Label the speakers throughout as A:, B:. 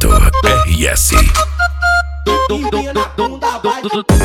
A: Projeto RS.
B: Empina na bunda, vai.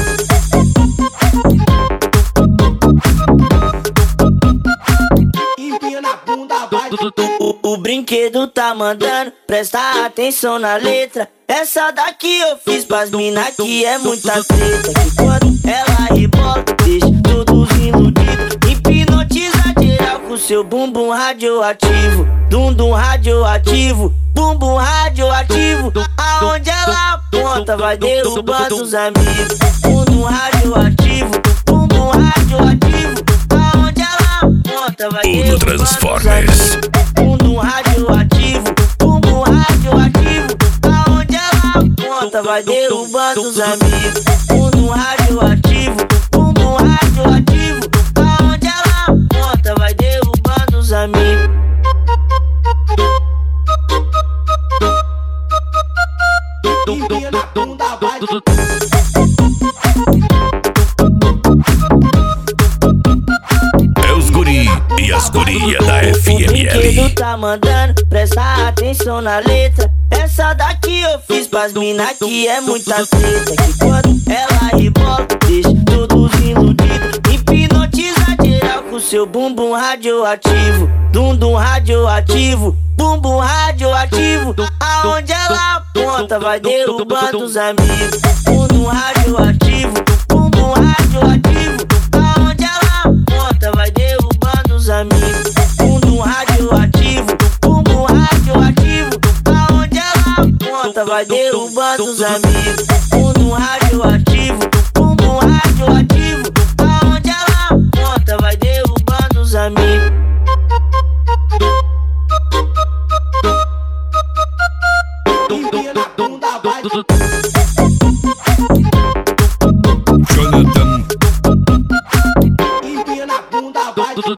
B: Empina na bunda, vai.
C: O brinquedo tá mandando, presta atenção na letra. Essa daqui eu fiz pras mina que é muita treta. Que quando ela rebola, deixa todos iludidos. Hipnotiza geral com seu bumbum radioativo. Dum radioativo, bumbum radioativo. Aonde ela aponta vai derrubando os amigos. Bumbum radioativo, bumbum radioativo. Aonde ela aponta vai
A: Tudo
C: derrubando
A: Transformers.
C: os amigos. Bumbum radioativo, bumbum radioativo. Aonde ela aponta vai derrubando os amigos. Bumbum radioativo, bumbum radioativo. Aonde ela aponta vai derrubando os amigos.
B: Empina na bunda, vai.
A: É os guri e as guria da
C: O brinquedo
A: FML.
C: tá mandando, presta atenção na letra. Essa daqui eu fiz pras mina que é muita treta. Que quando ela rebola, deixa todos iludidos. Hipnotiza geral com seu bumbum radioativo. Dum radioativo, bumbum radioativo. Aonde ela aponta vai derrubando os amigos. Bumbum radioativo, bumbum radioativo. Aonde ela aponta vai derrubando os amigos. Bumbum radioativo, bumbum radioativo. Aonde ela aponta vai derrubando os amigos. Bumbum radioativo,